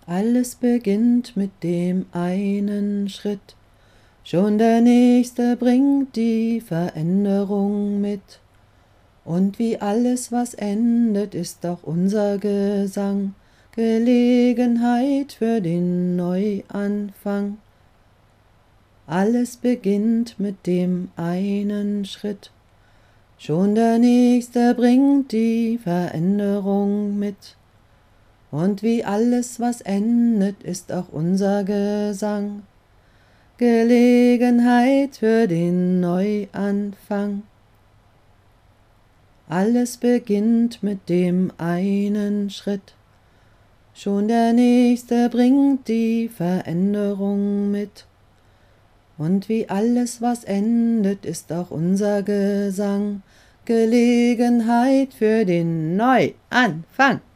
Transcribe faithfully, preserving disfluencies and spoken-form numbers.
Alles beginnt mit dem einen Schritt, schon der nächste bringt die Veränderung mit. Und wie alles, was endet, ist auch unser Gesang Gelegenheit für den Neuanfang. Alles beginnt mit dem einen Schritt, schon der nächste bringt die Veränderung mit. Und wie alles, was endet, ist auch unser Gesang Gelegenheit für den Neuanfang. Alles beginnt mit dem einen Schritt, schon der nächste bringt die Veränderung mit. Und wie alles, was endet, ist auch unser Gesang Gelegenheit für den Neuanfang.